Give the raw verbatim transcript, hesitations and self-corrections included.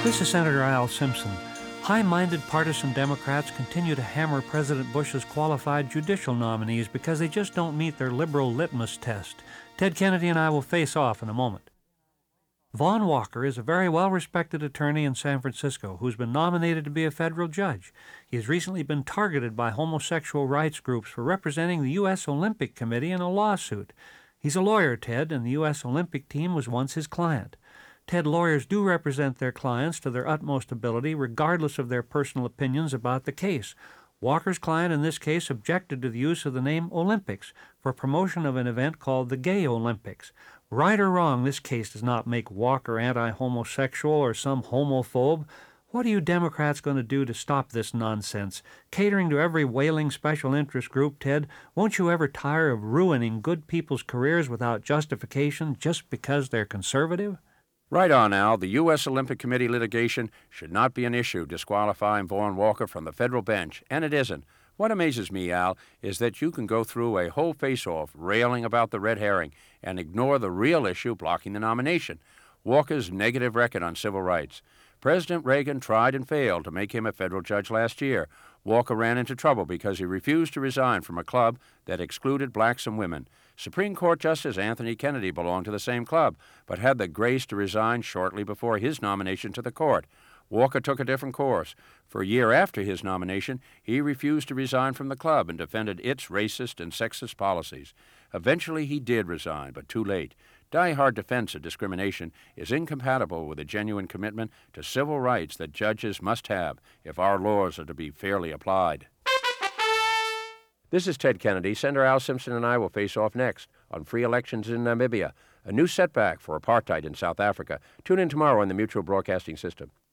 This is Senator Al Simpson. High-minded partisan Democrats continue to hammer President Bush's qualified judicial nominees because they just don't meet their liberal litmus test. Ted Kennedy and I will face off in a moment. Vaughn Walker is a very well-respected attorney in San Francisco who's been nominated to be a federal judge. He has recently been targeted by homosexual rights groups for representing the U S Olympic Committee in a lawsuit. He's a lawyer, Ted, and the U S Olympic team was once his client. Ted, lawyers do represent their clients to their utmost ability, regardless of their personal opinions about the case. Walker's client in this case objected to the use of the name Olympics for promotion of an event called the Gay Olympics. Right or wrong, this case does not make Walker anti-homosexual or some homophobe. What are you Democrats going to do to stop this nonsense? Catering to every wailing special interest group, Ted, won't you ever tire of ruining good people's careers without justification just because they're conservative? Right on, Al. The U S Olympic Committee litigation should not be an issue disqualifying Vaughn Walker from the federal bench, and it isn't. What amazes me, Al, is that you can go through a whole face-off railing about the red herring and ignore the real issue blocking the nomination, Walker's negative record on civil rights. President Reagan tried and failed to make him a federal judge last year. Walker ran into trouble because he refused to resign from a club that excluded blacks and women. Supreme Court Justice Anthony Kennedy belonged to the same club, but had the grace to resign shortly before his nomination to the court. Walker took a different course. For a year after his nomination, he refused to resign from the club and defended its racist and sexist policies. Eventually, he did resign, but too late. Die-hard defense of discrimination is incompatible with a genuine commitment to civil rights that judges must have if our laws are to be fairly applied. This is Ted Kennedy. Senator Al Simpson and I will face off next on free elections in Namibia, a new setback for apartheid in South Africa. Tune in tomorrow on the Mutual Broadcasting System.